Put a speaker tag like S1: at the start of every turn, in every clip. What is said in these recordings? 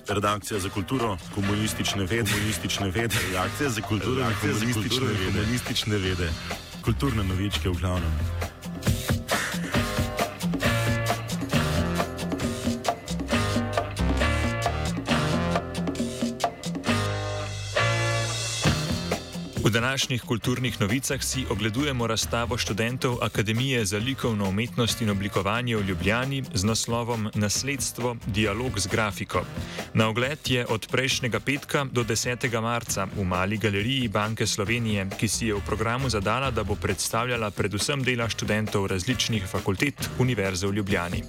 S1: Redakcija za kulturo, komunistične vede, redakcija za kulturo, komunistične vede, kulturne novičke v glavnem.
S2: V današnjih kulturnih novicah si ogledujemo razstavo študentov Akademije za likovno umetnost in oblikovanje v Ljubljani z naslovom Nasledstvo – dialog z grafiko. Na ogled je od prejšnjega petka do 10. marca v Mali galeriji Banke Slovenije, ki si je v programu zadala, da bo predstavljala predvsem dela študentov različnih fakultet Univerze v Ljubljani.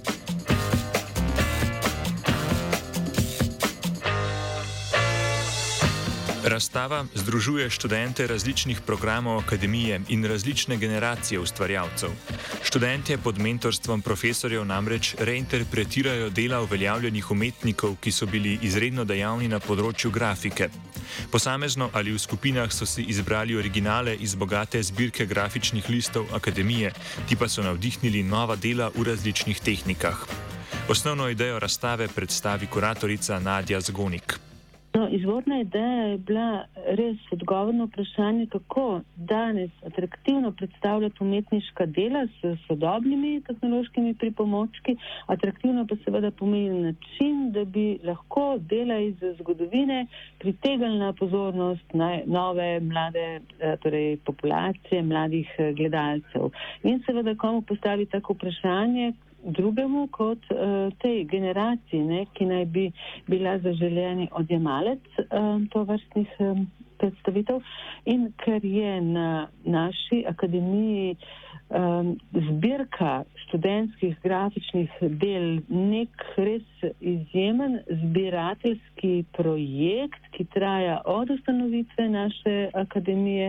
S2: Razstava združuje študente različnih programov akademije in različne generacije ustvarjalcev. Študentje pod mentorstvom profesorjev namreč reinterpretirajo dela uveljavljenih umetnikov, ki so bili izredno dejavni na področju grafike. Posamezno ali v skupinah so si izbrali originale iz bogate zbirke grafičnih listov akademije, ti pa so navdihnili nova dela v različnih tehnikah. Osnovno idejo razstave predstavi kuratorica Nadja Zgonik.
S3: Izvorna ideja je bila res odgovor na vprašanje, kako danes atraktivno predstavljati umetniška dela s sodobnimi tehnološkimi pripomočki, atraktivno pa seveda pomeni način, da bi lahko dela iz zgodovine pritegnili na pozornost nove, mlade, torej populacije, mladih gledalcev. In seveda komu postavi tako vprašanje, drugemu kot tej generaciji, ki naj bi bila zaželjeni odjemalec tovrstnih predstavitev. In ker je na naši akademiji zbirka študentskih grafičnih del nek res izjemen zbirateljski projekt, ki traja od ustanovitve naše akademije.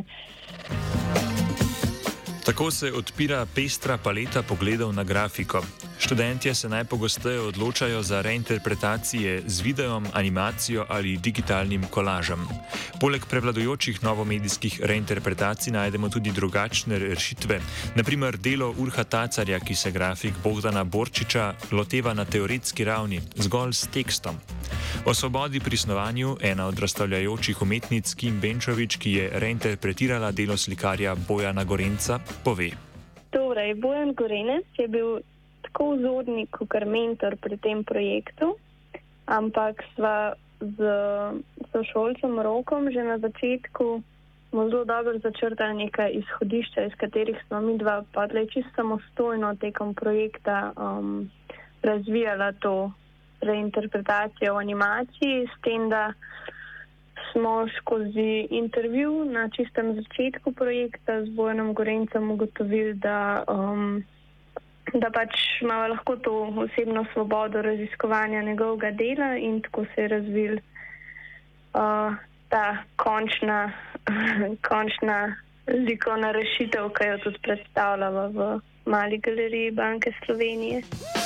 S2: Tako se odpira pestra paleta pogledov na grafiko. Študentje se najpogosteje odločajo za reinterpretacije z videom, animacijo ali digitalnim kolažem. Poleg prevladujočih novomedijskih reinterpretacij najdemo tudi drugačne rešitve, naprimer delo Urha Tacarja, ki se grafik Bogdana Borčiča loteva na teoretski ravni, zgolj s tekstom. O svobodi pri snovanju ena od razstavljajočih umetnic Kim Benčovič, ki je reinterpretirala delo slikarja Bojana Gorenca, pove.
S4: Torej, Bojan Gorenec je bil tako vzornik, kot mentor pri tem projektu, ampak sva z sošolcem Rokom že na začetku zelo dobro začrtali nekaj izhodišča, iz katerih smo mi dva padli čisto samostojno tekom projekta razvijala to reinterpretacijo v animaciji, s tem, da smo skozi intervju na čistem začetku projekta z Bojanom Gorencem ugotovili, da pač imamo lahko to osebno svobodo raziskovanja njegovega dela in tako se je razvil ta končna likovna rešitev, ki jo tudi predstavljava v Mali galeriji Banke Slovenije.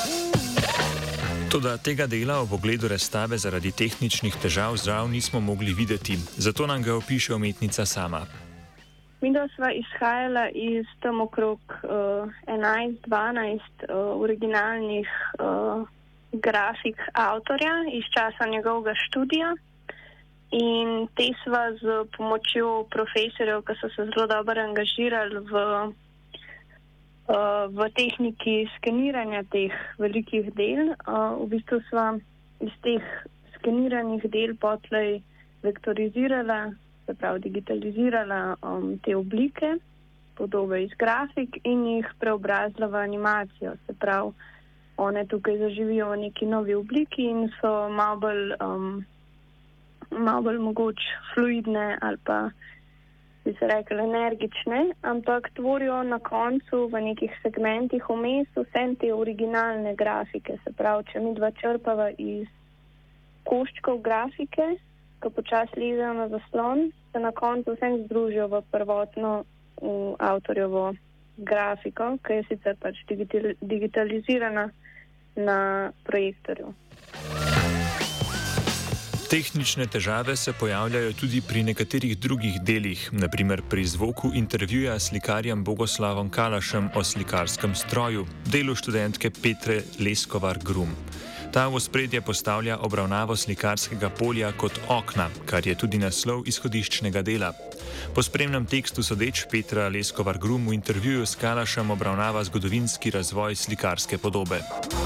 S2: Toda tega dela ob ogledu razstave zaradi tehničnih težav žal nismo mogli videti, zato nam ga opiše umetnica sama.
S4: Midva sva izhajala iz tam okrog 11-12 originalnih grafik avtorja iz časa njegovega študija in te sva z pomočjo profesorjev, ki so se zelo dobro angažirali v tehniki skeniranja teh velikih del. V bistvu sva iz teh skeniranih del potlej vektorizirala, se pravi digitalizirala te oblike, podobe iz grafik in jih preobrazila v animacijo. Se pravi, one tukaj zaživijo v neki novi obliki in so malo bolj mogoče fluidne ali pa bi se rekli energične, ampak tvorijo na koncu v nekih segmentih vmes vse te originalne grafike. Se pravi, če mi dva črpava iz koščkov grafike, ko počasi lezejo na zaslon, se na koncu vse združijo v prvotno avtorjevo grafiko, ki je sicer pač digitalizirana na projektorju.
S2: Tehnične težave se pojavljajo tudi pri nekaterih drugih delih, naprimer pri zvoku intervjuja s slikarjem Bogoslavom Kalašem o slikarskem stroju, delu študentke Petre Leskovar Grum. Ta v ospredje postavlja obravnavo slikarskega polja kot okna, kar je tudi naslov izhodiščnega dela. Po spremnem tekstu sodeč Petra Leskovar-Grum v intervjuju s Kalašem obravnava zgodovinski razvoj slikarske podobe.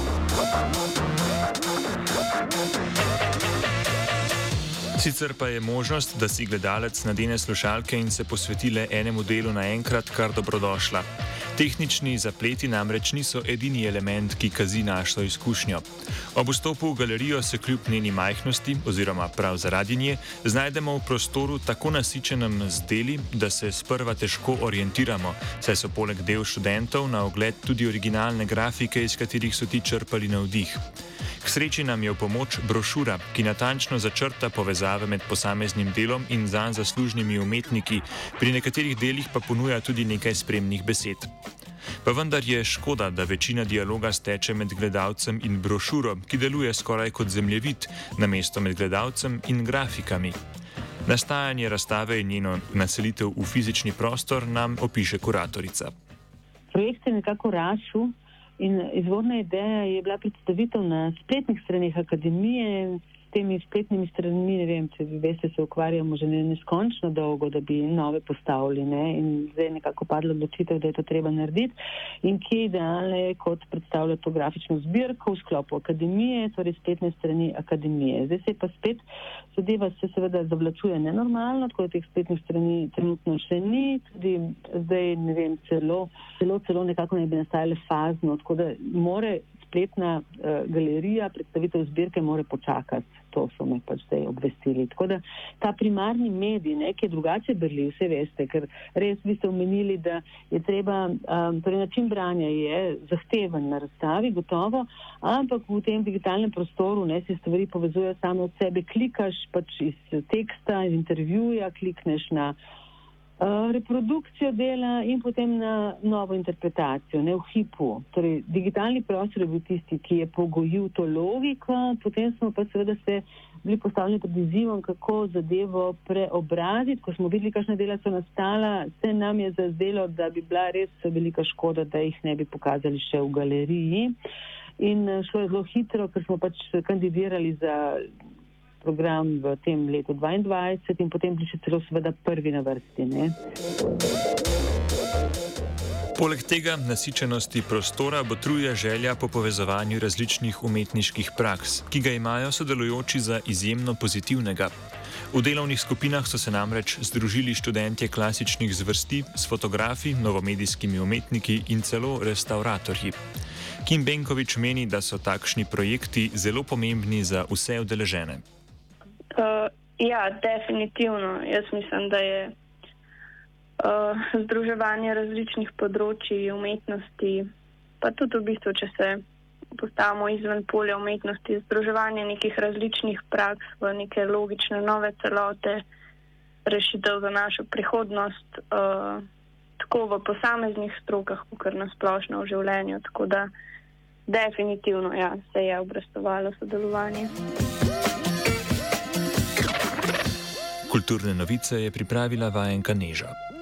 S2: Sicer pa je možnost, da si gledalec nadene slušalke in se posveti le enemu delu naenkrat, kar dobrodošla. Tehnični zapleti namreč niso edini element, ki kazi našo izkušnjo. Ob vstopu v galerijo se kljub njeni majhnosti, oziroma prav zaradi nje, znajdemo v prostoru tako nasičenem z deli, da se sprva težko orientiramo, saj so poleg del študentov na ogled tudi originalne grafike, iz katerih so ti črpali navdih. K sreči nam je v pomoč brošura, ki natančno začrta povezave med posameznim delom in zanj zaslužnimi umetniki, pri nekaterih delih pa ponuja tudi nekaj spremnih besed. Pa vendar je škoda, da večina dialoga steče med gledalcem in brošuro, ki deluje skoraj kot zemljevid, namesto med gledalcem in grafikami. Nastajanje razstave in njeno naselitev v fizični prostor nam opiše kuratorica.
S3: Projekt je nekako rasel. In izvorna ideja je bila predstavitev na spletnih straneh akademije. S temi spletnimi stranmi, ne vem, če vi veste, se ukvarjamo že neskončno dolgo, da bi nove postavili, ne? In zdaj je nekako padla odločitev, da je to treba narediti. In kje idealno je kot predstavljati to grafično zbirko v sklopu akademije, torej spletne strani akademije. Zdaj se pa spet zadeva se seveda zavlačuje nenormalno, tako da teh spletnih strani trenutno še ni, tudi zdaj, ne vem, celo nekako ne bi nastajale fazno, tako da more spletna galerija, predstavitev zbirke more počakati. To so me pač zdaj obvestili. Tako da ta primarni medij, ki je drugače berljiv, vse veste, ker res vi ste omenili, da je treba, torej način branja je zahteven na razstavi, gotovo, ampak v tem digitalnem prostoru se stvari povezujejo same od sebe. Klikaš pač iz teksta, iz intervjuja, klikneš na reprodukcijo dela in potem na novo interpretacijo, ne v hipu. Torej, digitalni prostor je bil tisti, ki je pogojil to logiko, potem smo pa seveda se bili postavljeni pred izzivom, kako zadevo preobraziti. Ko smo videli, kakšna dela so nastala, se nam je zazdelo, da bi bila res velika škoda, da jih ne bi pokazali še v galeriji. In šlo je zelo hitro, ker smo pač kandidirali za program v tem letu 2022 in potem bili še celo seveda prvi na vrsti. Ne?
S2: Poleg tega nasičenosti prostora botruje želja po povezovanju različnih umetniških praks, ki ga imajo sodelujoči za izjemno pozitivnega. V delovnih skupinah so se namreč združili študentje klasičnih zvrsti s fotografi, novomedijskimi umetniki in celo restavratorji. Kim Benkovič meni, da so takšni projekti zelo pomembni za vse udeležene.
S4: Ja, definitivno. Jaz mislim, da je združevanje različnih področji umetnosti, pa tudi v bistvu, če se postavimo izven polja umetnosti, združevanje nekih različnih praks v neke logične nove celote, rešitev za našo prihodnost, tako v posameznih strokah, kot na splošno v življenju. Tako da definitivno se je obrestovalo sodelovanje.
S2: Kulturne novice je pripravila vajenka Neža.